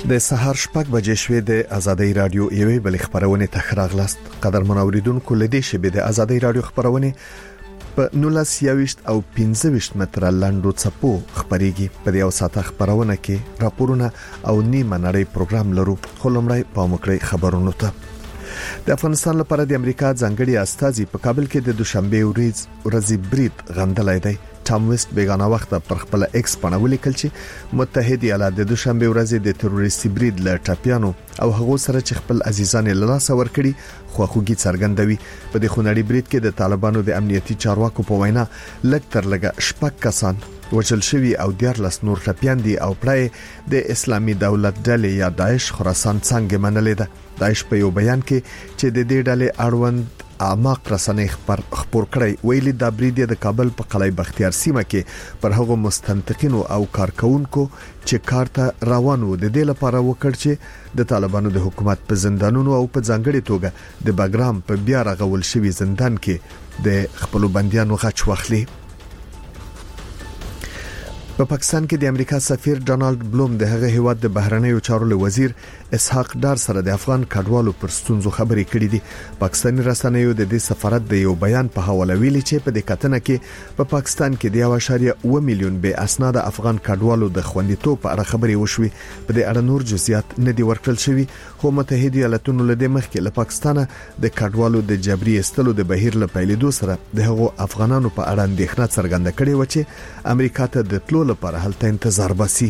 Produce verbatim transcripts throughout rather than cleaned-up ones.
د سهار شپږ بجې شوې د ازادي رادیو یوې بل خبرونه تخراغلاست قدرمن اوریدونکو لدی شبه د ازادي رادیو خبرونه په نولس یوشت او پنځه ویشت متر لاندو چپو خبريږي په یو ساعت خبرونه کې راپورونه او نیمه نړۍ پروګرام لرو خلمړی په مکړی خبرونو ته د افغانستان لپاره د امریکا ځانګړي استازي په کابل کې د دوشنبه ورځ ورځي برید غندلای دی ټام وست بیگانه وخت پر خپل ایکس باندې ولیکل چې متحده ایالات د دوشنبه ورځ د تروریستي برید ل ټاپیانو او هغه سره چې خپل عزیزان له لاسه ورکړي خو خوږی څرګندوي په دې خونړي برید کې د طالبانو د امنیتي چارواکو په وینا لږ تر لږه شپږ کسان وژل شوی او دیارلس نور ټاپیان دي او پرې د اسلامي دولت ډلې یا داعش خراسان څنګه منلې ده داعش په یو بیان کې چې د دې ډلې اړوند اعماق رسنۍ خبر خبر کړی ویلي د برید د کابل په قلعه بختیار سیمه کې پر هغو مستنطقینو او کارکونکو چې کارته روانو د دې لپاره وکړ چې د طالبانو د حکومت په زندانونو او په ځانګړي توګه د باګرام په بیا رغول شوی زندان کې د خپل بنديانو غچ واخلي. په پا پاکستان کې د امریکا سفیر ډونالد بلوم د هغه هیواد د بهرنیو چارو وزیر اسحاق ډار سره د افغان کډوالو پر ستونزو خبرې کړې دي. پاکستاني رسنیو د دې سفارت د یو بیان په حواله ویلي چې په دې کتنه کې په پا پاکستان کې د یو اشاریه اوه میلیون به اسناد افغان کډوالو د خوندیتوب په اړه خبرې وشوي. په دې اړه نور جزئیات نه دي ورکړل شوي خو متحده ایالاتونو له دې مخکې له پاکستانه د کډوالو د جبري استلو د بهیر له پیلېدو سره د هغو افغانانو په اړه اندېښنه څرګنده کړې و چې امریکا ته د تلو لپاره هلته انتظار باسي.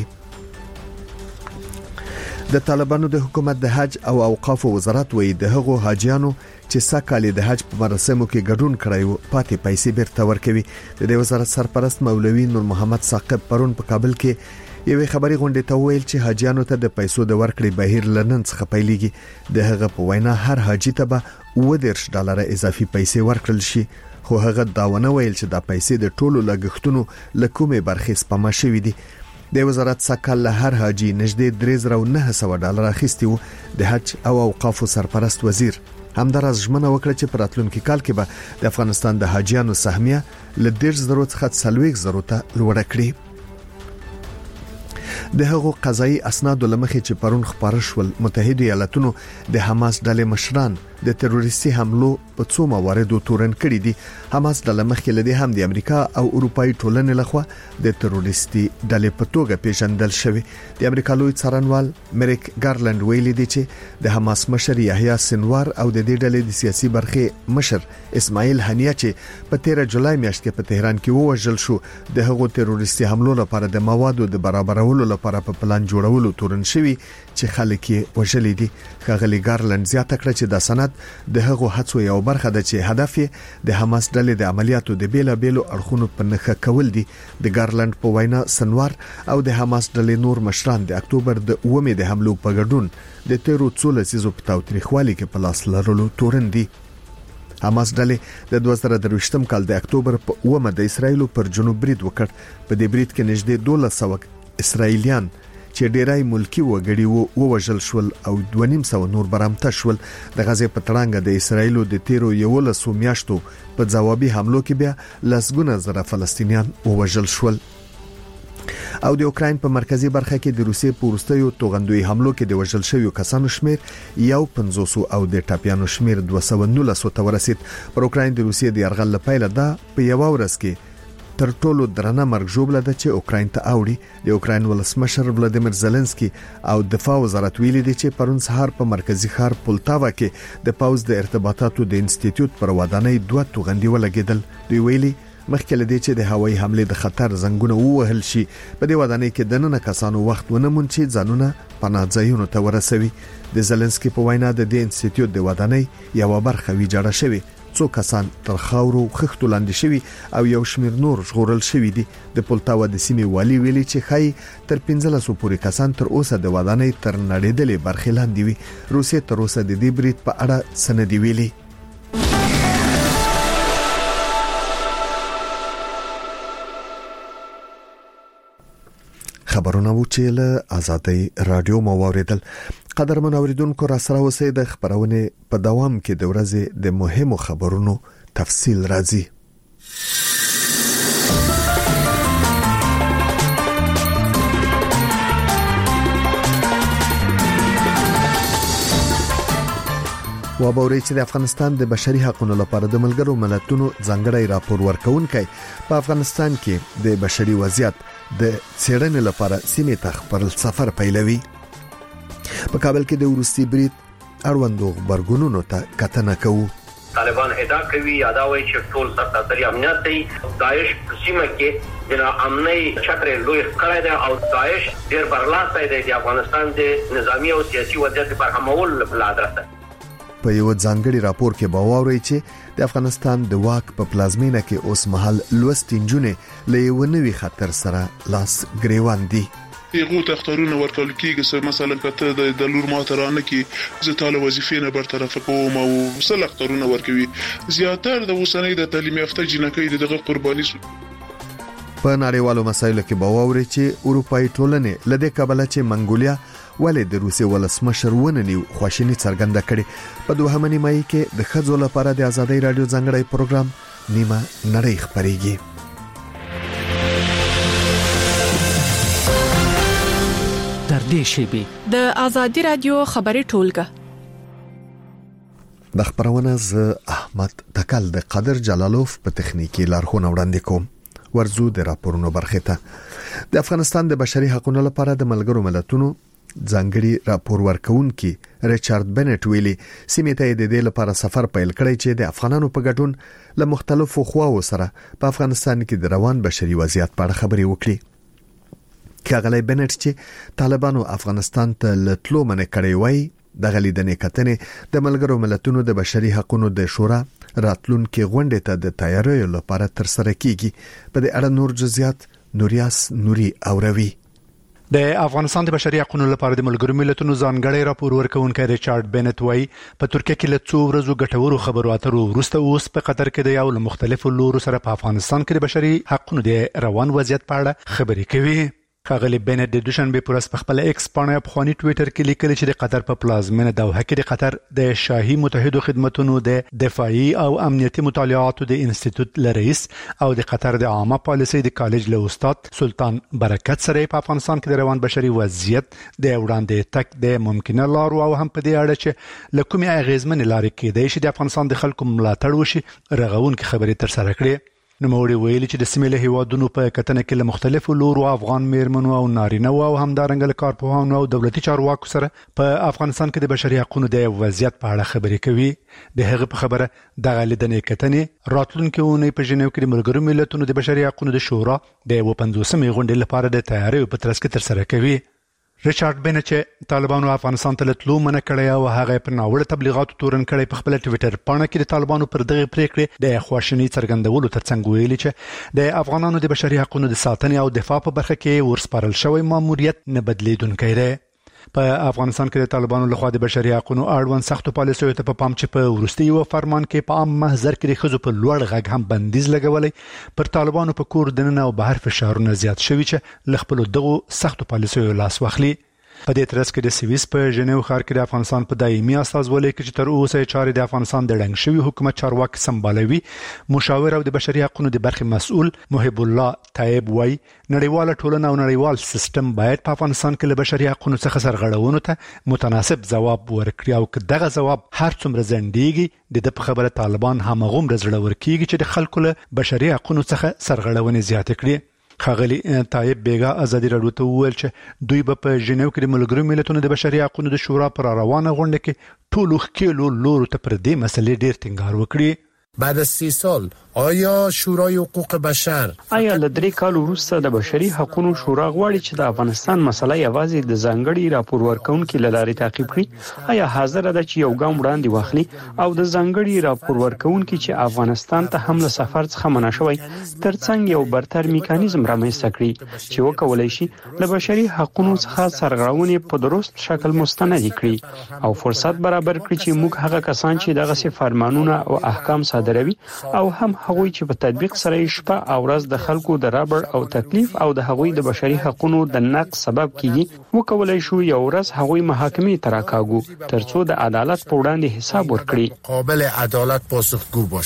د طالبانو د حکومت د حج او اوقاف وزارت وایي د هغو حاجیانو چې ساکالي د حج په مراسمو کې ګډون کړی وو پاتې پیسې بیرته ورکوي. د دې وزارت سرپرست مولوي نور محمد ثاقب پرون په کابل کې یوې خبري غونډې ته ویل چې حاجیانو ته د پیسو د ورکړې بهیر لنن څخه پیلېږي. د هغه په وینا هر حاجی ته به اوه دېرش ډالر اضافي پیسې ورکړل شي خو هغه داونه ویل چې دا پیسې د ټولو لګښتونو لکومې برخې سپما شوې دي. د وزارت سکل له هر حاجی نږدې درې زره و نه سوه ډالر اخیستي وو. د حج او اوقاف سرپرست وزیر همداراز ژمنه وکړه چې په راتلونکي کال کې به د افغانستان د حاجیانو سهمیه له دېرش زره څخه څلوېښت زره ته لوړه کړي. د هغو قضایي اسناد لمخې چې پرون خبر شول متحده ایالاتونو د حماس ډلې مشران د تروریستي حملو په څو مواردو تورن کړي دي. حماس ډله مخکې لدی هم د امریکا او اروپאי ټولنې لخوا د تروریستي ډلې په توګه پیژندل شوی. د امریکا لوی څارنوال مریک ګارلند ویلي دی چې د حماس مشر یحیی سنوار او د دې ډلې د سیاسي برخې مشر اسماعیل هنیه چې په تیره جولای میاشت کې په تهران کې ووژل شو د هغو تروریستي حملو لپاره د موادو د برابرولو لپاره په پلان جوړولو تورن شوی چې خلک یې وژلي دي. ښاغلي ګارلند زیاته کړه چې د سند د هغو هڅو یو برخه ده چې هدف یې د حماس ډلې د عملیاتو د بیلا بیلو اړخونو په نښه کول دي. د ګارلند په وینا سنوار او د حماس ډلې نور مشران د اکتوبر د اومې د حملو په ګډون د تیرو څو لسیزو په تاوتریخوالي کې په لاس لرلو تورن دي. حماس ډلې د دوه زره درویشتم کال د اکتوبر په اومه د اسرایل پر جنوب برید وکړ. په دې برید کې نږدې دوه سوه اسرایلیان چې ډیرای ملکی وګړي وو وژل شول او دوه نیم سو نور برامته شول. د غزې په تړانګه د اسرایل د تیرو یولسو میاشتو په ځوابي حملو کې بیا لسګونه زره فلسطینیان وژل شول. او د اوکراین په مرکزی برخه کې د روسیې په وروستیو توغندوی حملو کې د وژل شویو کسانو شمیر یو پنځوس او د ټاپیانو شمیر دوه سوه نولس ته ورسید. پر اوکراین د روسیې د یرغل لپاره دا په یو ورځ کې تر ټولو درنه مرګ ژوبله ده چې اوکراین ته اوړي. د اوکراین ولسمشر ولادیمیر زيلنسکي او دفاع وزارت ویلي دي چې پرون سهار په مرکزی ښار پولتاوا کې د پاوز د ارتباطاتو د انسټیټیوټ پر ودانۍ دوه توغندي ولګیدل. دوی ویلي مخکې لدی چې د هوایي حمله د خطر زنګونه ووهل شي په دې ودانۍ کې د نن کسانو وخت ونمون چې ځانونه پناه ځایونو ته ورسوي. د زيلنسکي په وینا د دې انسټیټیوټ د ودانۍ یو برخه ویجاړه شوی څو کسان تر خاورو خښتو لاندې شوی او یو شمیر نور ژغورل شوی دي. د پولتاوا د سیمې والی ویلي چې خای تر پنځلس پورې کسان تر اوسه د ودانۍ تر نړیدلې برخې لاندې وي. روسیې تر اوسه د دې برید په اړه سند ویلي. خبرونه وو چې له ازادي رادیو مو واوریدل. قدرمن اوریدونکو را سره اوسئ د خبرونه په دوام کې د ورځې د مهمو خبرونو تفصیل راځي. و باوري چې د افغانستان د بشري حقوقو لپاره د ملګرو ملتونو ځانګړی راپور ورکونکي په افغانستان کې د بشري وضعیت د څېړنې لپاره سیمې ته خپل سفر پیلوي. په کابل کې د وروستي برید اړوندو خبرګونونو ته کتنه کوو. طالبان ادعا کوي یادوي چې ټول سرتاسري امنیت دی داعش سیمه کې د امنیتي چتر لوی کړی دی او داعش ډیر برلاسه دی د افغانستان د نظامی او سیاسي وضعیت په همول بل ادرسه. په یو ځانګړي راپور کې باوري چې د افغانستان د واک په پلازمینه کې اوس مهال لوستي نجونې له یو نوي خطر سره لاس ګریوان دي. یغو تختارونه ورکول کېږي مثلا کته د لور ماترانه کې زه تعالی وظیفې نه برطرف کوم او سل اختارونه ورکوي زیاتره د وسنۍ د تعلیم یافته جنکې دغه قرباني شو. په نړیوالو مسایلو کې باوري چې اروپאי ټولنې لدې کابل چې منګولیا ولې د روسي ولسمشر وننیو خواشینی څرګنده کړي. په دوهمه نیمایي کې د خځو لپاره د ازادۍ رادیو ځانګړی پروګرام نیمه نړۍ خبريږي. در دې شیبي د ازادۍ رادیو خبري ټولګه د خبرونه ز احمد تکل د قادر جلالوف په تخنیکی لارښوونه وړاندې کوم. ورزو د راپورونو برخه ته د افغانستان د بشري حقوقو لپاره د ملګرو ملتونو ځانګړي راپور ورکونکي ریچارډ بنټ ویلي سیمې ته د دې لپاره سفر پیل کړی چې د افغانانو په ګډون له مختلفو خواو سره په افغانستان کې د روان بشري وضعیت په اړه خبري وکړي. کاغلی بنټ چې طالبانو افغانستان ته لټلو منې کړی وای د غلیدنې کتنې د ملګرو ملتونو د بشري حقوقو د شورا راتلونکي غونډې ته د تیاری لپاره تر سره کیږي. په دې اړه نور جزئیات نوریاس نوري اوروي. د افغانستان د بشري حقوقو لپاره د ملګرو ملتونو ځانګړی راپور ورکونکي ریچارډ بنټ وایي په ترکیه کې له څو ورځو ګټورو خبرو اترو وروسته اوس په قطر کې د یو مختلفو لورو سره په افغانستان کې د بشري حقوقو د روان وضعیت په اړه خبرې کوي. خاغلی بنټ د دوشنبه پر ورځ په خپل ایکس باندې په خواني ټوئیټر کې لیکل چې د قطر په پلازمینه دوحه کې د قطر د شاهي متحدو خدماتو د دفاعي او امنیتي مطالعاتو د انسټیټیوټ لرئیس او د قطر د عامه پالیسي د کالج له استاد سلطان برکت سره په افغانستان کې د روان بشري وضعیت د وړاندې تک د ممکنه لارو او هم په دې اړه چې لکومي اغیزمن لارې کې د شي د افغانستان د خلکو ملاتړ وشي رغون کې خبرې تر سره کړې. نو موري ویلي چې د سیمې له هیوادونو په کتنه کې له مختلفو لورو افغان میرمنو او نارینه او همدارنګه کارپوهانو او دولتي چارواکو سره په افغانستان کې د بشري حقوقو د وضعیت په اړه خبرې کوي. د هغه په خبره د غلیدنې کتنې راتلونکي اونۍ په جنیو کې د ملګرو ملتونو د بشري حقوقو د شورا د پنځوسمې غونډې لپاره د تیاری په ترڅ کې تر سره کوي. ریچارډ بنټ چې طالبانو افغانستان ته لټلو منع کړی او هغه په ناوړه تبلیغاتو تورن کړی په خپل ټوئیټر باندې کې د طالبانو پر دغه پریکړې د خواشینی څرګندولو ترڅنګ ویلي چې د افغانانو د بشري حقوقو د ساتنې او دفاع په برخه کې ورسپارل شوی ماموریت نه بدلیدونکی دی. په افغانستان کې د طالبانو لخوا د بشري حقوقو اړوند سختو پالیسیو ته په پام چې په ورستي یو فرمان کې په عام محضر کې د خزو په لوړ غږ هم بندیز لګولې پر طالبانو په کور دننه او بهر فشارونه زیات شوي چې لخپل دغه سختو پالیسیو لاس واخلي. په دې ترڅ کې د سویس په جنیو ښار کې د افغانستان په دایمي استازولۍ کې چې تر اوسه چارې د افغانستان د ډنګ شوی حکومت چارواکي سمبالوي مشاور او د بشري حقوقو د برخې مسؤل محب الله طيب وای نړیواله ټولنه او نړیوال سیستم باید په افغانستان کې له بشري حقوقو څخه سرغړونو ته متناسب ځواب ورکړي او که دغه ځواب هر څومره زندېږي د په خبره طالبان همغومره زړه ورکیږي چې د خلکو له بشري حقوقو څخه سرغړونې زیاتې کړي. خاغلی طيب بیگا ازادي رادیو ته ویل چې دوی به په جنیو کې د ملګرو ملتونو د بشري حقوقو د شورا پر روانه غونډه کې ټولو خکېلو لورو ته پر دې مسلې ډیر ټینګار وکړي. بعد از سی سال آیا شورای حقوق بشر آیا له درې کال وروسته د بشري حقوقو شورا غواړي چې د افغانستان مسله یوازې د ځانګړي راپور ورکونکو له لارې تعقیب کړي؟ آیا حاضر ده چې یو ګام وړاندې واخلي او د ځانګړي راپور ورکونکو چې افغانستان ته هم له سفر څخه منع شوی ترڅنګ یو برتر میکانیزم رامنځته کړي چې وکولای شي له بشري حقوقو څخه سرغړونې په درست شکل مستند کړي او فرصت برابر کړي چې موږ هغه کسان چې دغه فرمانونه او احکام صادروي او هم هغوی چې په تطبیق سره شپه او ورځ د خلکو د رابر او تکلیف او د هغوی د بشري حقوقو د نقض سبب کیږي وکولای شو یو ورځ هغوی محاکمې ته راکاږو ترڅو د عدالت په وړاندې حساب ورکړي قابل عدالت پاسخگو باشند.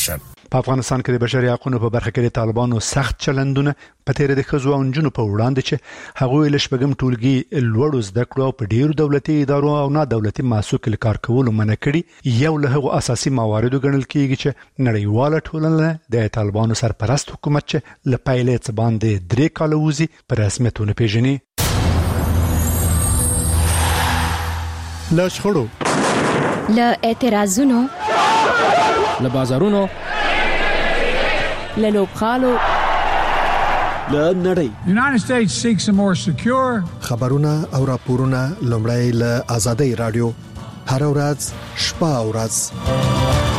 په افغانستان کې د بشري حقوقو په برخه کې د طالبانو سخت چلندونه په تیر د ښځو او نجونو په وړاندې چې هغوی له شپږم ټولګي لوړو زده کړو په ډیرو دولتي ادارو او نه دولتي مؤسسو کې کار کولو منع کړي یو له هغو اساسي مواردو ګڼل کیږي چې نړیواله ټولنه د طالبانو سرپرست حکومت چې له پیلې څخه باندې درې کاله وځي په رسمیتونه پیژني. له شخړو، له اعتراضونو، له بازارونو، له لوبغالو، له نړۍ. United States seeks a more secure. خبرونه او راپورونه لومړی له آزادۍ رادیو هر ورځ شپه او ورځ.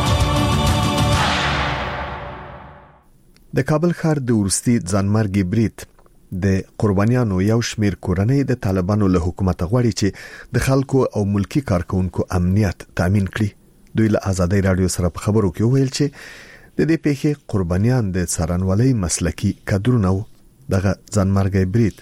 د کابل ښار د ورستي ځانمرګي برید د قربانیانو یو شمیر کورنۍ د طالبانو له حکومت غواړي چې د خلکو او ملکی کارکونکو امنیت تضمین کړي. دوی له آزادۍ رادیو سره په خبرو کې ویل چې د دې پیښې قربانیان د څارنوالۍ مسلکی کادرونه وو. دغه ځانمرګي برید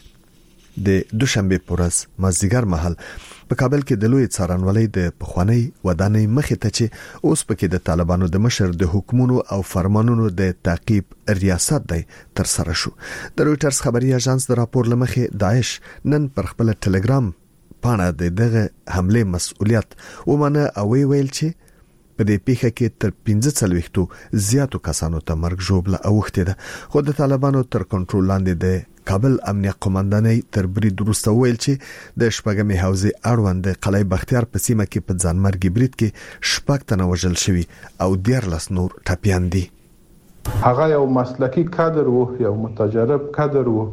د دوشنبه پورز مازیګر مهال په کابل کې د لوی څارنوالۍ د پخوانی ودانۍ مخې ته چې اوس پکې د طالبانو د مشر د حکومتونو او فرمانونو د تعقیب ریاست دی تر سره شو. د رويټرز خبري اژانس د راپور لمخې داعش نن پر خپل ټلګرام پاڼه د دغه حمله مسؤلیت ومنه او ویل چې په دې پیښه کې تر پنځه څلوېښتو زیاتو کسانو ته مرګ ژوبله اوخته ده. خو د طالبانو تر کنټرول لاندې د کابل امنیه قومندانۍ تر برید وروسته ویل چې د شپږمې حوزې اړوند د قلعه بختیار په سیمه کې په ځانمرګي برید کې شپږ تنه وژل شوي او دیارلس نور ټپیان دي. هغه یو مسلکی کادر وو، یو متجرب کادر وو.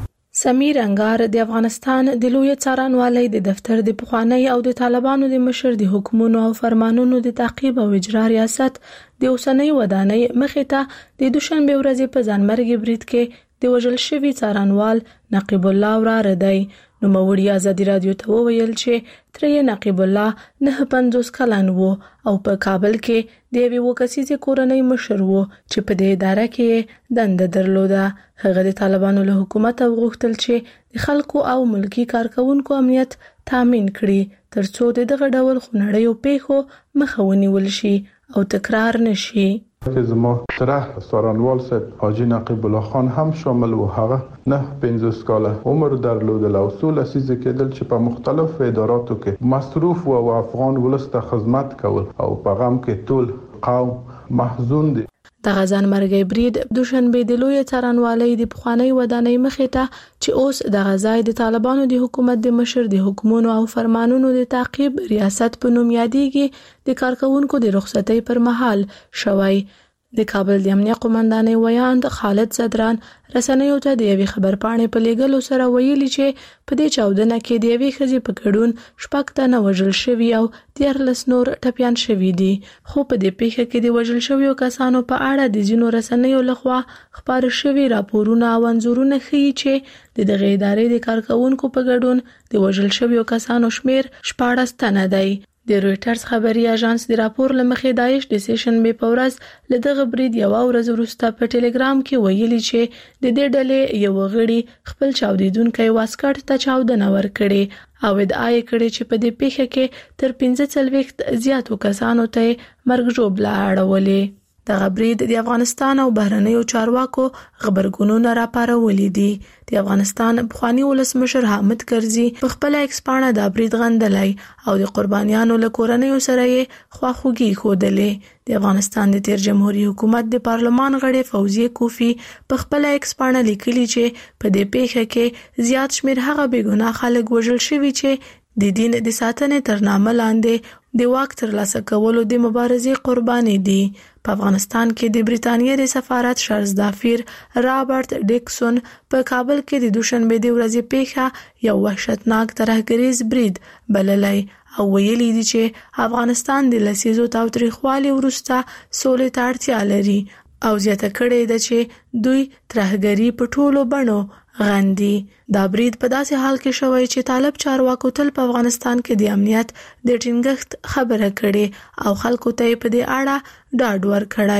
سمیر انګار د افغانستان د لوی څارنوالۍ د دفتر د پخوانی او د طالبانو د مشر د حکومتونو او فرمانونو د تعقیب او اجرا ریاست د اوسنۍ ودانۍ مخې ته د دوشنبه ورځې په ځانمرګي برید کې د وژل شوي څارنوال نقیب الله وراره دی. نو موري آزادي رادیو ته ویل چې ترې نقیب الله نه پنځوس کلن وو او په کابل کې د یوې وکسیزې کورنۍ مشر وو چې په دې اداره کې دنده درلوده. هغه د طالبانو له حکومت غوښتل چې د خلکو او ملکی کارکونکو امنیت تامین کړي ترڅو دغه ډول خنړیو پیښو مخه ونیول شي او تکرار نشي. که زما تره سارنوال صاحب حاجی نقیب الله خان هم شامل و. هغه نه پنځوس کاله عمر درلودل او څو لسیزه کېدل چې په مختلفو اداراتو کې مصروف و او افغان ولس ته خدمت کول او په غم کې ټول قوم محزون دي. د غزان مرګي برید دوشنبه د لوی څارنوالۍ د پخوانی ودانۍ مخې ته چې اوس د غزای د طالبانو د حکومت د مشر د حکومتونو او فرمانونو د تعقیب ریاست په نوم یادېږي د کارکونکو د رخصتۍ پر مهال شوی. د کابل د امنیه قومندانۍ ویاند خالد صدران رسنیو ته د یوې خبرپاڼې په لیږلو سره ویلي چې په دې چاودنه کې د یوې ښځې په ګډون شپږ تنه وژل شوي او دیارلس نور ټپیان شوي دي. خو په دې پیښه کې د وژل شویو کسانو په اړه د ځینو رسنیو لخوا خبر شوي راپورونه او انځورونه ښیي چې د دغه ادارې د کارکونکو په ګډون د وژل شویو کسانو شمیر شپاړس تنه دی. د رويټرز خبري اژانس د راپور لمخې داعش د سیشن به پورز لدغه برید یو ورځ وروسته په ټلګرام کې ویلي چې د دې ډلې یو غړي خپل چاودیدونکو واسکټ ته چاودنه ورکړي او ادعا یې کړې چې په دې پیښه کې تر پنځه څلوېښت زیاتو کسانو ته مرګ ژوبله اړولې. دغه برید د افغانستان او بهرنیو چارواکو خبرګونونه راپارولې دي. د افغانستان پخوانی ولسمشر حامد کرزي په خپل ایکس پاڼه د برید غندلای او د قربانیانو له کورنیو سره یې خواخوږي ښودلې. د افغانستان د تیر جمهوریت حکومت د پارلمان غړي فوزیه کوفی په خپل ایکس پاڼه لیکلي چې په دې پیښه کې زیات شمیر هغه بېګناه خلک وژل شوي چې د دین د ساتنې تر نامه لاندې د واک ترلاسه کولو د مبارزې قرباني دي. په افغانستان کې د بریتانیا د سفارت شرزدافیر رابرټ ډیکسون په کابل کې د دوشنبه د ورځې پیښه یو وحشتناک ترهګریز برید بللی او ویلي دي چې افغانستان د لسیزو تاوتریخوالي وروسته سولې ته اړتیا لري او زیاته کړې ده چې دوی ترهګري په ټولو بڼو غندي. دا برید په داسې حال کې شوی چې طالب چارواکو تل په افغانستان کې د امنیت د ټینګښت خبره کړې او خلکو ته په دې اړه ډاډ ورکړی.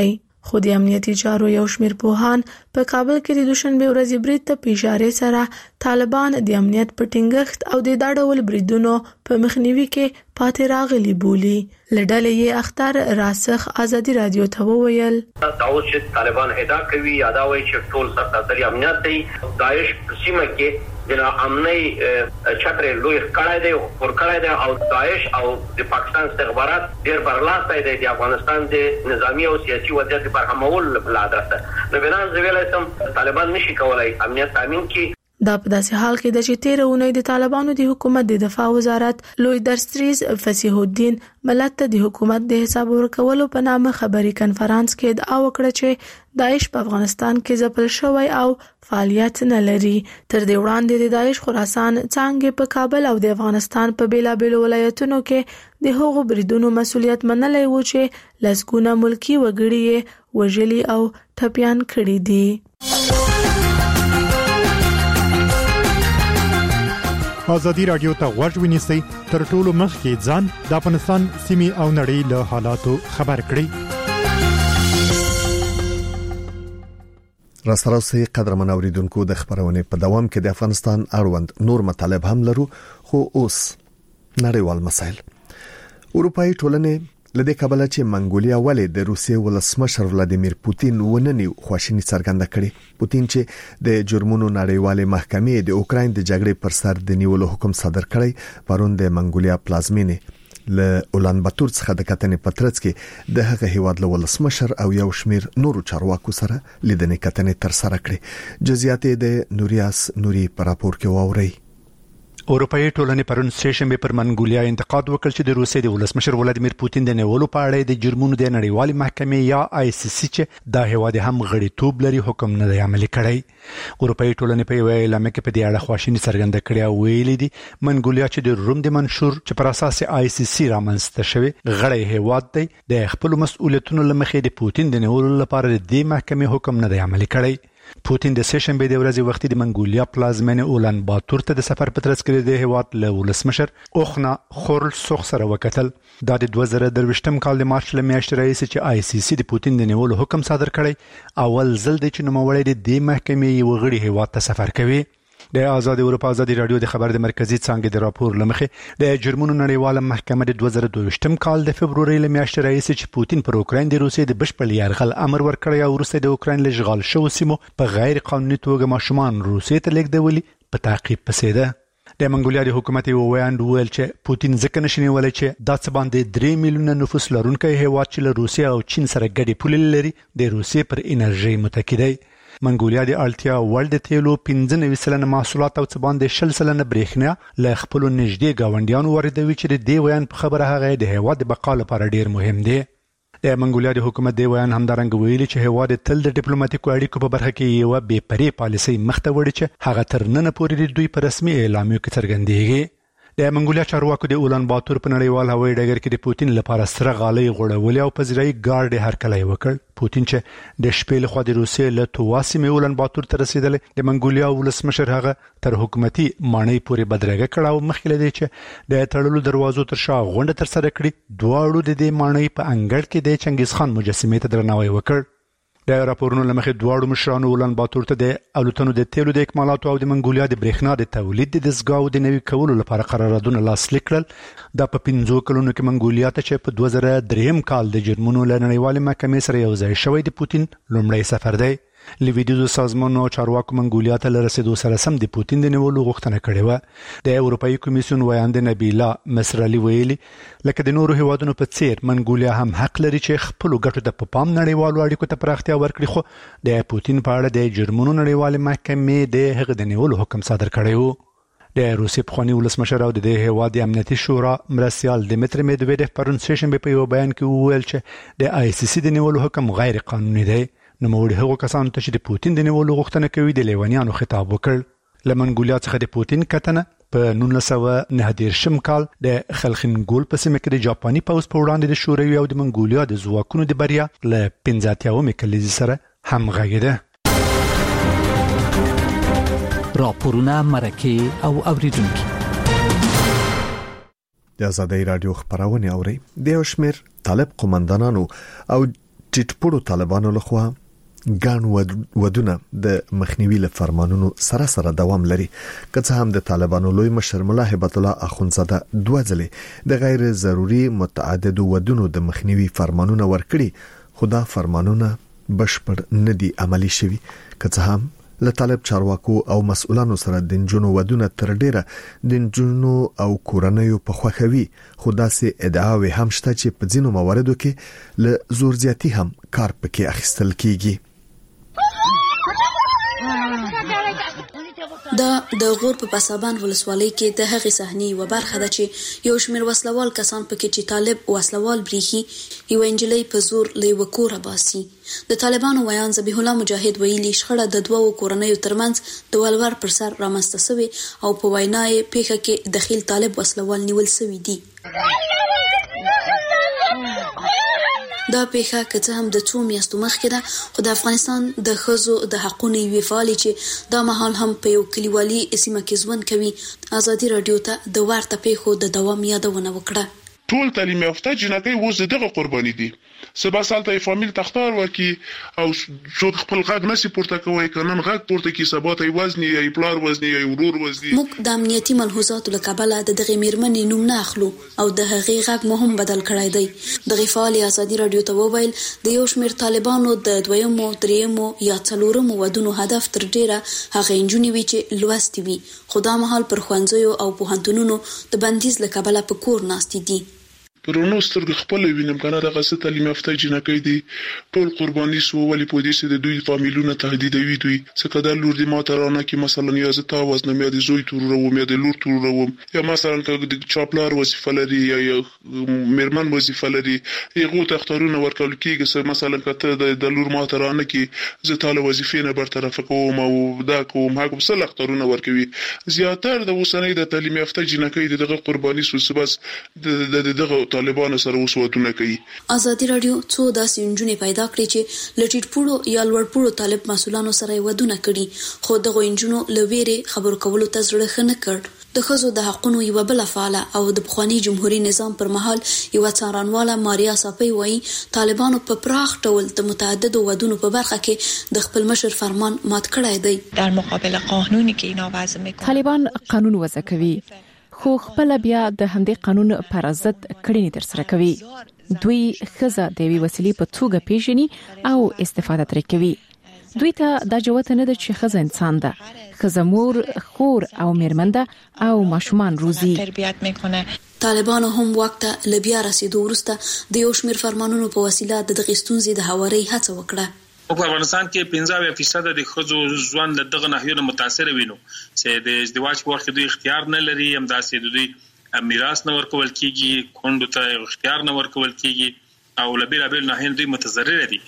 خو د امنیتي چارو یو شمېر پوهان په کابل کې د دوشنبه ورځې برید ته په اشاره سره طالبان د امنیت په ټینګښت او د دا ډول بریدونو په مخنیوي کې پاتې راغلي بولي. لډلې یې اختر راسخ ازادي رادیو ته وویل دا چې طالبان ادعا کوي ادا وایي چې ټول سرتاسري امنیت دی داعش سیمه کې د امنۍ چترې لوی کړای دی ور کړای دی او داعش او د پاکستان استخبارات ډیر برلاسه دی د افغانستان د نظامی او سیاسي وضعیت په همول لادرسه نو بنا زویل سم طالبان نشي کولای امنیت تامین کړي. دا په داسې حال کې د چې تیر اونۍ د طالبانو د حکومت د دفاع وزارت لوی درستریز فصیح الدین ملت ته د حکومت د حساب ورکولو په نامه خبري کنفرانس کې ادعا وکړه چې داعش په افغانستان کې ځپل شوی او فعالیت نه لري. تر دې وړاندې د داعش خراسان څنګه په کابل او د افغانستان په بیلابېلو ولایتونو کې د هغو بریدونو مسولیت منلای و چې لسګونه ملکی وګړي وژلي او ټپيان کړي دي. ازادي رادیو ته غوږ ونیسئ تر ټولو مخکې ځان د افغانستان سیمې او نړۍ له حالاتو خبر کړئ. راستراو سي قدرمن اوریدونکو د خبرونه په دوام کې د افغانستان اړوند نور مطالب هم لرو خو اوس نړیوال مسایل. اروپאי ټولنې لدې کابل چې منګولیا ولې د روسیې ولسمشر ولادیمیر پوتین ونني خواشینی څرګنده کړي. پوتین چې د جرمونو نړیوالې محکمې د اوکراین د جګړې پر سر د نیولو حکم صادر کړی پرون د منګولیا پلازمینې له اولان باتور څخه د کتنې پترڅ کې د هغه هیواد له ولسمشر او یو شمیر نورو چارواکو سره لیدنې کتنې تر سره کړې. جزئیات د نوریاس نوري پر راپور کې واوري. اروپאי ټولنې پرون سټیشن پر منګولیا انتقاد وکړ چې د روسیې د ولسمشر ولادیمیر پوتین د نیولو په اړه د جرمونو د نړیوالې محکمې یا آی سی سی چې د هیواد هم غړیتوب لري حکم نه دی عملي کړی. اروپאי ټولنې په ویل اعلان کې په دې اړه خواشینی څرګنده کړې او ویلي دي منګولیا چې د روم د منشور چې پر اساس آی سی سی رامنځته شوی غړی هیواد دی د خپل مسؤلیتونو لمخې د پوتین د نیولو لپاره د محکمې حکم نه دی عملي کړی. پوتین د سه شنبه د ورځې وختي د منګولیا پلازمینه اولان باتور ته د سفر په ترڅ کې د هیواد له ولسمشر اوخنا خورل سوخ سره وکتل. دا د دوه زره درویشتم کال د مارچ له میاشتې راهیسې چې آی سی سی د پوتین د نیولو حکم صادر کړی اول ځل دی چې نوموړی د محکمې یو غړي هیواد ته سفر کوي. د آزاد اروپا ازادي رادیو د خبر د مرکزی څنګه د راپور لمخې د جرمونو نړیواله محکمه د دوه زره دوه کال د فبروري له میاشتې راهیسې چې پوتین پر اوکراین د روسیې د بشپړ یرغل امر ورکړی او روسیې د اوکراین له اشغال شوو سیمو په غیر قانوني توګه ماشومان روسیې ته لیږدولي په تعقیب پسې ده. د منګولیا د حکومت یو ویاند ویل چې پوتین ځکه نشي نیولای چې دا څه باندې درې میلیونه نفوس لرونکی هیواد چې له روسیې او چین سره ګډې پولې لري د روسیې پر انرژي متکی دی. منګولیا د اړتیا وړ د تیلو پنځه نوي سلنه محصولات او څه باندې شل سلنه برېښنا له خپل نږدې گاونډیانو واردوي چې د دې ویان په خبره هغه د هیواد د بقا لپاره ډیر مهم دی. د منګولیا د حکومت دی ویان همدارنګ ویلي چې هیواد تل د ډیپلوماټیکو اړیکو په برخه کې یو بې پرې پالیسي مخته وړي چې هغه تر نن پورې د دوی په رسمي اعلامیو کې څرګندېږي. د منګولیا چارواکو د اولان باتور په نړیوال هوایي ډګر کې د پوتین لپاره سره غالۍ غوړولې او پذیرای ګارډ هرکلی وکړ. پوتین چې د شپې له خوا د روسیې له تواسمې اولان باتور ته رسیدل د منګولیا ولسمشر هغه تر حکومتي مانۍ پورې بدرګه کړه او مخکې لدی چې د تړلو دروازو تر شا غونډه تر سره کړي. دواړو د دې مانۍ په انګړ کې د چنګیز خان مجسمې ته درناوی وکړ. د راپورونو لمخې دواړو مشرانو اولان باتور ته د الوتنو د تیلو د اکمالاتو او د منګولیا د برېښنا د تولید د دستګاو د نوي کولو لپاره قراردادونه لاسلیک کړل. دا په پنځو کلونو کې منګولیا ته چې په دوه زره درې کال د جرمونو له نړیوالې محکمې سره یو ځای شوی د پوتین لومړی سفر دی. لیویدیو سازمان او چارواکو منګولیا ته لرسېدو سره سم د پوتین د نیولو غوښتنه کړې و. د اروپאי کمیسیون ویاند نبیلا مسرلی ویلي لکه د نورو هیوادونو په څیر منګولیا هم حق لري چې خپل ګټو ته په پام نړیوالو اړیکو ته پراختیا ورکړي خو د پوتین په اړه د جرمونو نړیوالې محکمې د هغه د نیولو حکم صادر کړی و. د روسیې پخوانی ولسمشر او د هیواد امنیتي شورا مرسیال دیمتری میدویدف پرون سه شنبه په یو بیان کې وویل چې د آی سی سی د نیولو حکم غیر قانوني دی. نو موږ هغه کسانو ته چې د پوتین د نیولو غوښتنه کوي د لیوانیانو خطاب وکړ. لمنګولیا څخه د پوتین کتنه په نولس سوه نهه دېرشم کال د خلخنګول په سیمه کې د جاپاني پوځ په وړاندې د شوروي او د منګولیا د ځواکونو د بریا له پنځه اتیاومې کلیزې سره همغږي ده. راپورونه مرکه او اوریدونکي د آزادۍ رادیو خبرونه اوري. د شمیر طالب قومندانانو او ټیټپوړو طالبانو لخوا ګڼ ودونه د مخنیوي له فرمانونو سره سره دوام لري. که څه هم د طالبانو لوی مشر ملا هیبت الله اخونزاده دوه ځلې د غیر ضروري متعدد ودونو د مخنیوي فرمانونه ورکړي، خو دا فرمانونه بشپړ نه دي عملي شوي. که څه هم له طالب چارواکو او مسؤلانو سره د نجونو ودونه تر ډیره د نجونو او کورنیو په خوښوي، خو داسې ادعاوې هم شته چې په ځینو مواردو کې له زور زیاتی هم کار پکې اخیستل کیږي. دا د غور په پسابان ولسوالۍ کې د هغې صحنې و برخه ده چې یو شمېر وسلوال کسان پکې چې طالب وسلوال بریخي یو انجلۍ په زور له یو کوره باسي. د طالبانو ویان ذبیح الله مجاهد ویلي شخړه د دوو کورنیو ترمنځ د ولور پر سر رامنځته شوې او په وینا یې پیښه کې دخیل طالب وسلوال نیول شوی دي. دا پیښه که څه هم د څو میاشتو مخکې ده، خو د افغانستان د ښځو د حقونو یوې فعالې چې دا مهال هم په یو کلیوالي سیمه کې ژوند کوي ازادي راډیو ته د ورته پیښو د دوام یادونه وکړه. ټول تعلیم یافته جنکۍ اوس دغه قرباني دي. سبا سالته فامیل تختار وکي او شو خپل غږ نسی پورته کوي، کنن غږ پورته کی سبا ته وزنی ای پلار وزنی ای ورور وزنی. موږ د امنیتي ملحوظاتو له کبله د دغه میرمنې نوم نه اخلو او د هغې غږ مو هم بدل کړی دی. دغه فعال ازادي راډیو ته وویل د یو شمېر طالبانو د دویمو درېیمو یا څلورمو ودونو هدف تر ډیره هغه انجونې وي چې لوستي وي، خو دا مهال پر ښوونځیو او پوهنتونونو د بندیز له کبله په کور ناستې دي. پرونو سترګ خپل وینم کنه دغه ست تعلیم یافته جنکۍ دي ټول قرباني سو ولی په دې سي د دوی فامیلونه تهدیدوي دوی څخه د لور دي ماترانه کې مثلا یا زه تا وزن مې د زوی تور روم یا د لور تور روم یا مثلا د چاپلار وظیفه لري یا میرمن وظیفه لري یغه تختارونه ورکول کیږي مثلا کته د لور ماترانه کې زه تاله وظیفې نه برطرف کوم او دا کوم هغه څه لختارونه ورکوي. زیاتره د وسنۍ د تعلیم یافته جنکۍ دغه قرباني سو بس د دغه طالبانو سره وسوتونه کوي. ازادي راډیو څو داسې انجونې پیدا کړې چې لټیټ پوړو یا لوړ پوړو طالب مسولانو سره ودونه کړي، خو دغه انجونو لویره خبرو کولو ته زړه خنه کړ. د ښځو د حقونو یو بل فعال او د بخوانی جمهوریت نظام پر مهال یو څارنواله ماریا صافی وایي طالبانو په پراخ ډول د متعدد ودونو په برخه کې د خپل مشر فرمان مات کړی دی. در مقابل قانونی که اینا وضع میکنن طالبان قانون وضع کوي، خو خپل بیا د همدې قانون پر ضد کړنې تر سره کوي. دوی ښځه د وی وسیلې په توګه پیژني او استفاده ترې کوي. دوی ته دا جوته نه ده چې ښځه انسان ده، ښځه مور، خور او میرمن ده او ماشومان روزي. تربیت میکنه. طالبانو هم وخت له بیا رسیدو وروسته د یو شمېر فرمانونو په وسیله د دغه ستونزې د هواري هڅه وکړه. په افغانستان کې پنځه فیصد د ښځو ژوند له دغه ناحیو متاثر وینو چې د ازدواج په وخت دوی اختیار نه لري، هم داسې د دوی میراث نه ورکول کیږي، کونډو ته اختیار نه ورکول کیږي او له بیلابیل ناحیو دوی متضرر دي.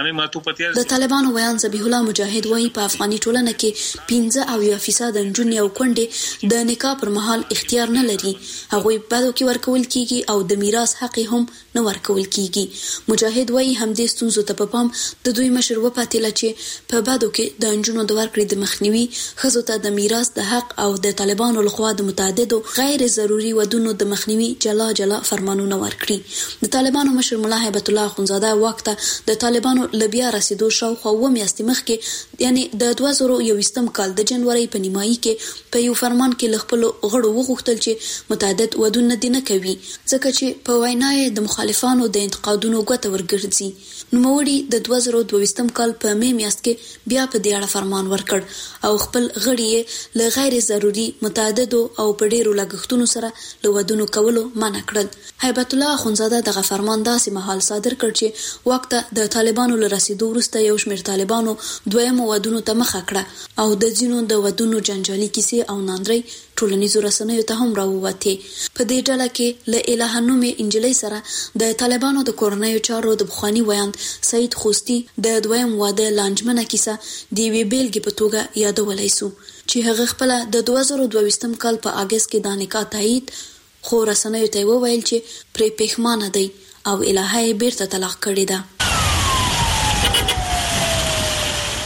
د طالبانو ویان ذبیح الله مجاهد وایي په افغاني ټولنه کې پنځه او یا فیصد نجونې او کونډې د نکاح پر مهال اختیار نه لري، هغوی بدو کې ورکول کیږي او د میراث حق هم نه ورکول کیږي. مجاهد وایي همدې ستونزو ته په پام د دوی مشر وپاتله چې په بدو کې د نجونو د ورکړې د مخنیوي، ښځو ته د میراث د حق او د طالبانو لخوا د متعددو غیر ضروري ودونو د مخنیوي جلا جلا فرمانونه ورکړي. د طالبانو مشر ملا هیبت الله اخونزاده وخت د طالبانو لبیا رسیدو شاوخوا اوه میاشتې مخکې یعنی د دوه زره یوویشتم کال د جنوري په نیمایي کې په یو فرمان کې له خپلو غړو وغوښتل چې متعدد ودونه دې نه کوي، ځکه چې په وینا یې د مخالفانو د انتقادونو ګوته ورګرځي. نوموړي د دوه زره دوه کال په می میاشت کې بیا په دې اړه فرمان ورکړ او خپل غړي یې له غیر ضروري متعددو او په ډیرو لګښتونو سره له ودونو کولو منع کړل. هیبت الله اخونزاده دغه فرمان داسې مهال صادر کړ چې وخت د طالبانو له رسیدو وروسته یو شمېر طالبانو دویمو ودونو ته مخه کړه او د ځینو د ودونو جنجالي کیسې او ناندرۍ ټولنیزو رسنیو ته هم راووتې. په دې ډله کې له الهه نومې انجلۍ سره د طالبانو د کورنیو چارو د بخواني ویاند سعید خوستی د دویم واده لانجمنه کیسه د یوې بیلګې په توګه یادولی سو چې هغه خپله د دوه زره دوه کال په اګست کې د نکاح تایید، خو رسنیو ته وویل چې پرې پښیمانه دی او الهه یې بیرته طلاق کړې ده.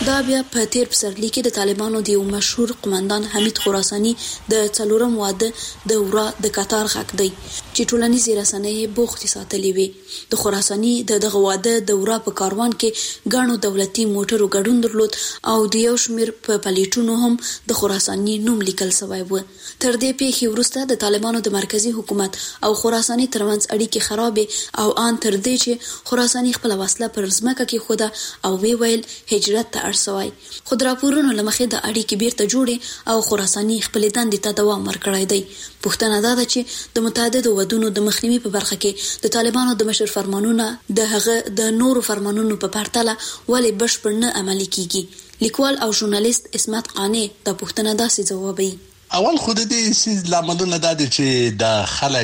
دا بیا په تیر پسرلي کې د طالبانو د یو مشهور قومندان حمید خراساني د څلورم واده د ورا د قطار غږ دی چې ټولنیزې رسنۍ بوختي ساتلې وي. د خراساني د دغه واده د ورا په کاروان کې ګڼو دولتي موټرو ګډون درلود او د یو شمیر په پلیټونو هم د خراساني نوم لیکل شوی و. تر دې پیښې وروسته د طالبانو د مرکزی حکومت او خراساني ترمنځ اړیکې خرابې او ان تر دې چې خراساني خپل وسله پر ځمکه کې خوده او وی ویل هجرت ته اړ شوی. خو د راپورونو له مخې د اړیکې بیرته جوړې او خراساني خپل دندې ته دوام ورکړی دی. پوښتنه دا ده چې د متعددو ودونو د مخنیوي په برخه کې د طالبانو د مشر فرمانونه د هغه د نورو فرمانونو په پرتله ولې بشپړ نه عملي کیږي. لیکوال او ژورنالیست اسمت قانی د پوښتنه داسې جوابوي. اول خو د دې سیس لاملونه دا دي چې د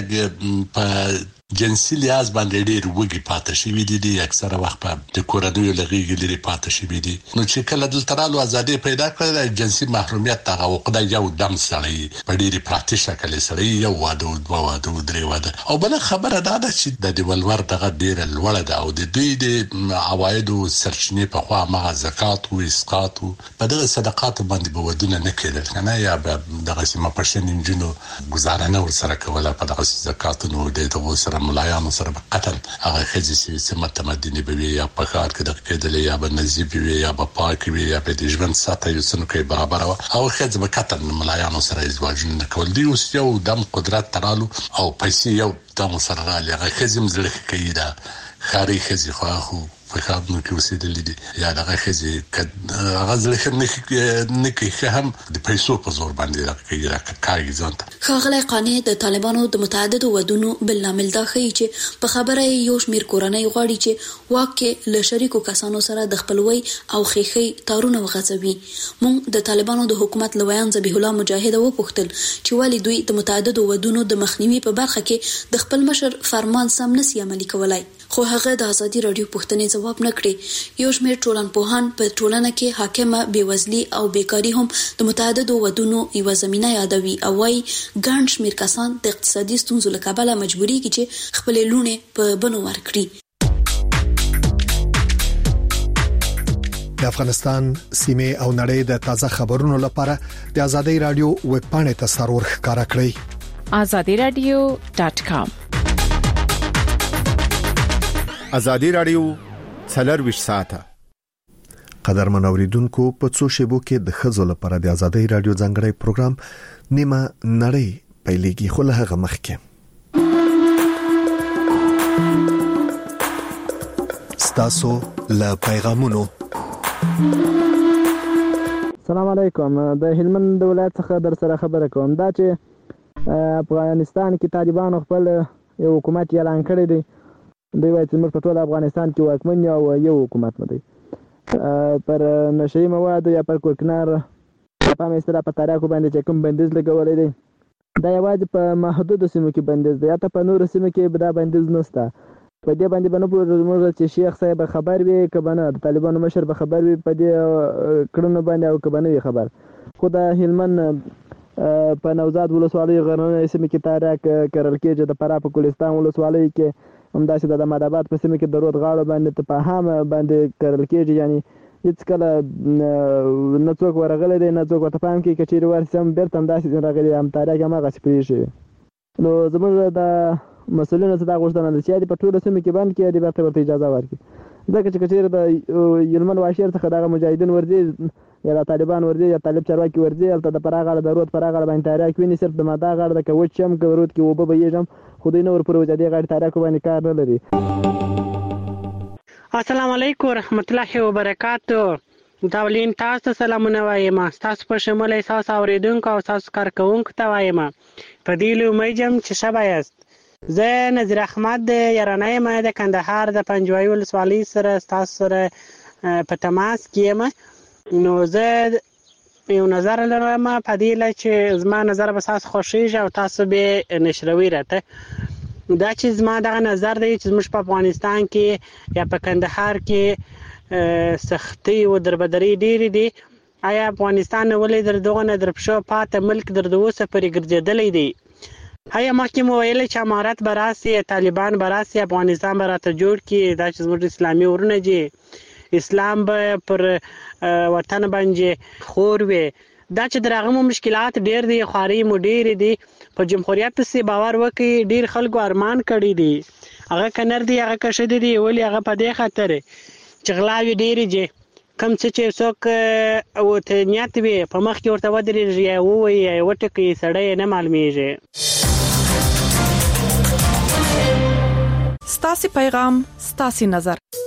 خلک په جنسي لحاظ باندې ډېر وګي پاتې شوي دي د اکثره وخت په د کورنیو لغېږي لري پاتې شوي دي. نو چې کله دلته رالو ازادي پیدا کړل د جنسي محرومیت هغه وقدا یو دم سړی په ډېری پراتی شکل سړی یو واده او دوه واده او درې واده او بل خبره دا ده چې د دیولور دغه ډېر لوړه ده او د دوی د عوایدو سرچینې په خوا مغه زکات او اسقاط په دغه صدقات باندې به ودونه نه کېدل کنه یا دغه سیمه پښتنین جنو گزارنه ور سره کوله په دغه زکاتونو د دغه سره ملایانو سره قطن هغه خځې چې متمدنې به یا په کار کې د کېدل یا به نزیب وي یا به پاک وي یا به د ژوند ساته یو څنګه کې برابر او خځې به قطن ملایانو سره ازواج نه کول دی اوس یو دم قدرت ترالو او پیسې یو دم سره راځي هغه خځې مزړه کوي دا خاري خځې خو خو په خاطر کې وسیدلې دي یا دغه خځې هغه ځل نه کې هم د پیسو په زور باندې راکړي راکړي ځانته. خاغلی قانی د طالبانو د متعددو ودونو بل لامل دا ښیي چې په خبره یو شمیر کورنۍ غواړي چې واقع له شریکو کسانو سره د خپلوي او خېخي تارونه وغځوي. موږ د طالبانو د حکومت لویان ذبیح الله مجاهد وپوښتل چې ولې دوی د متعددو ودونو د مخنیوي په برخه کې د خپل مشر فرمان سم نسی عملي کولای. خو هغه د ازادي رادیو پوښتنې جواب نه کړي. یو شمیر ټولنپوهان په ټولنه کې حاکمه بېوزلي او بیکاری هم د متعددو ودونو یوه زمینه یادوي او وايي ګڼ شمیر کسان د اقتصادي ستونزو له کبله مجبوریږي چې خپلې لوڼې په بنو ورکړي. د افغانستان سیمه او نړۍ د تازه خبرونو لپاره د ازادي رادیو ویب پاڼې ته سرور ښکارا کړئ azadi radio dot com. ازادي رادیو څلور ساعته. قدرمن اوریدونکو په څو شیبو کې د خزو لپاره د ازادي رادیو ځانګړی پروګرام نیمه نړۍ پیلېږي خو له هغه مخکې ستاسو له پیغامونو. السلام علیکم. د هلمند ولایت څخه در سره خبره کوم دا چې افغانستان کې طالبان خپل یو حکومت اعلان کړی دی. دوی وايي چې موږ په ټول افغانستان کې واکمن یو یو حکومت نه دی. پر نشئی مواد یا پر کوکنار په مستر په تاریخ باندې چې کوم بندیز لګولې دي دا یوازې په محدود سیمو کې بندیز دی یا ته په نور سیمو کې دا بندیز نشته. په دې باندې باندې په موږ چې شیخ صاحب خبر وي کبنه د طالبانو مشر به خبر وي په دې کړنو باندې او کبنه وي خبر. خو د هلمند په نوزاد ولسوالۍ غرنۍ سیمه کې تاریخ کړل کېږي د فراه په ګلستان ولسوالۍ کې همداسې د مدابات په سیمه کې د رود غاړو باندې ته په هم باندې کړل کېږي. یعنی هیڅ کله نه څوک ورغلی دی نه څوک ورته پام کوي که چیرې ورسي هم بېرته همداسې راغلي هم تاریخ هماغسې پرېښي. نو زموږ د مسؤلینو څخه دا غوښتنه ده چې د په ټولو سیمو کې بند کړي د بیرته ورته اجازه ورکړي. ځکه چې که چیرې د هلمند واشیر څخه دغه مجاهدین ورځي یا د طالبان ورځي یا طالب چارواکي ورځي هلته د فراه غاړه د رود فراه غاړه باندې تاریخ ویني صرف د ماده غاړه د که وچ هم که رود کې اوبه بهیږي هم خو دوی نه ورپورې وځي دې غاړې تاریخ باندې کار نه لري. السلام علیکم ورحمت الله وبرکاتو. داولین تاسو ته سلامونه وایم. تاسو په شمول تاسو اوریدونکو او تاسو کارکونکو ته وایم په دې لومړی چې شبا یاست. زه نظیر احمد یارانه یم د کندهار د پنجوایي ولسوالۍ سره تاسو سره په تماس کې یم. نو زه یو نظر لرم په دې چې زما نظر به تاسو خوښیږي او تاسو به نشروي راته. دا چې زما دغه نظر دی چې زموږ په افغانستان کې یا په کندهار کې سختي او دربدري ډېرې دي. آیا افغانستان ولې در دغه نه در پښو پاته ملک در د اوسه پرې ګرځېدلی دی؟ آیا مخکې مو ویل چې امارت به راسي طالبان به راسي افغانستان به راته جوړ کړي دا چې زموږ اسلامي ورونه دي اسلام به پر وطن باندې خور وي دا چې درغه مشکلات ډېر دي خواري مو ډېر دي په جمهوریت سي باور وکي ډېر خلکو ارمان کړی دي هغه کنر دي هغه کشد دي ولې هغه په دې خاطر چې غلاوي ډېر دي کم څه چې څوک او ته نیت وي په مخ کې ورته ودرېږي او وي وټکی سړی نه معلومیږي. ستاسو پیغام ستاسو نظر